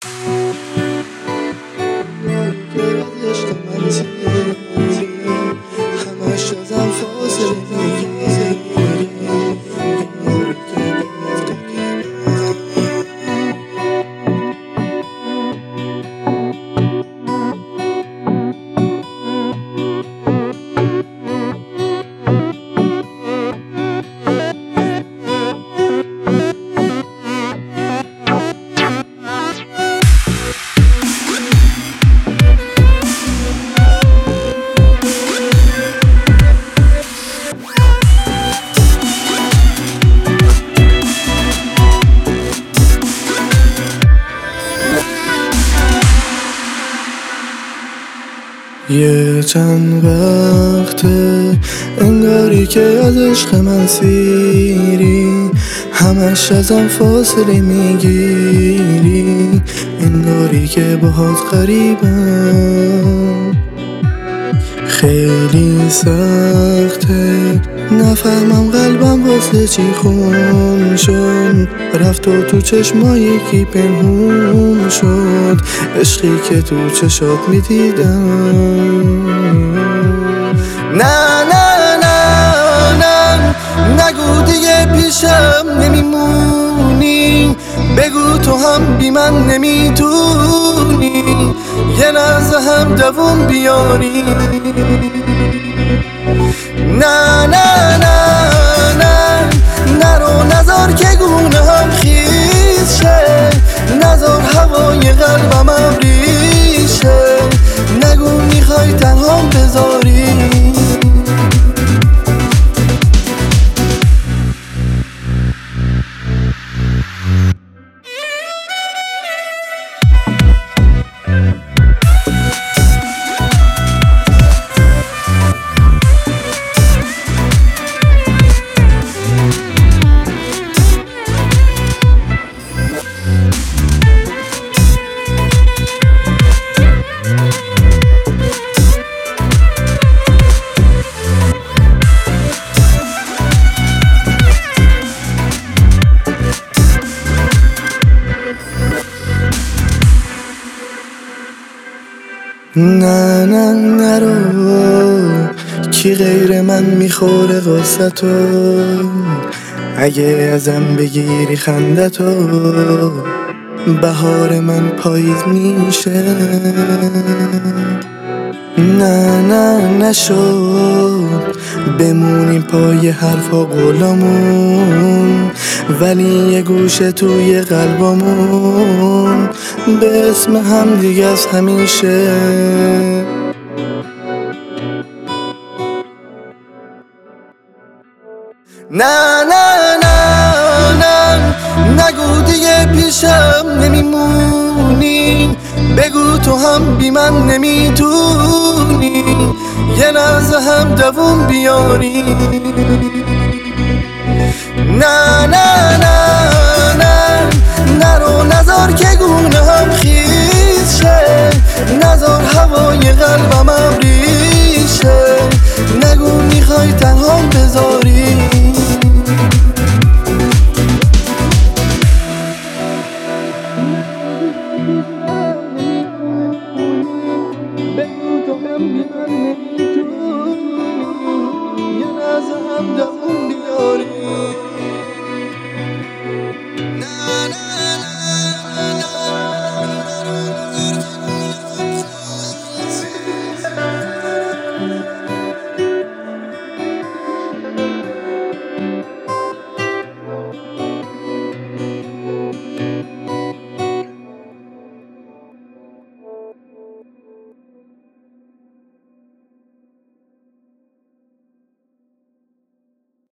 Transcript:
یه چند وقته انگاری که از عشق من سیری، همش ازم فاصله میگیری، انگاری که باهات غریبم. خیلی سخته نفهمم قلبم واسه چی خون شد، رفت و تو چشما یکی پنهون شد، عشقی که تو چشات میدیدم. نه نه نه نه نگو دیگه پیشم نمیمونی، بگو تو هم بی من نمیتونی یه لحظه هم دووم بیاری. نه نه نه نه نرو نذار که گونه هم خیز شه، نذار هوای قلبم ابری شه، نگو میخوای تنهام بذاری. نه نه نرو کی غیر من میخوره غصتو، اگه ازم بگیری خندتو بهار من پاییز میشه. نه نه نشد بمونیم پای حرفا قولامون، ولی یه گوشه توی قلبمون به اسم هم دیگه از همیشه. نه نه نه نه نگو دیگه پیشم نمیمونی، بگو تو هم بی من نمیتونی یه لحظه هم دووم بیاری. نه نه نه نه نرو نذار که گونه هم خیز شه، نذار هوای قلبم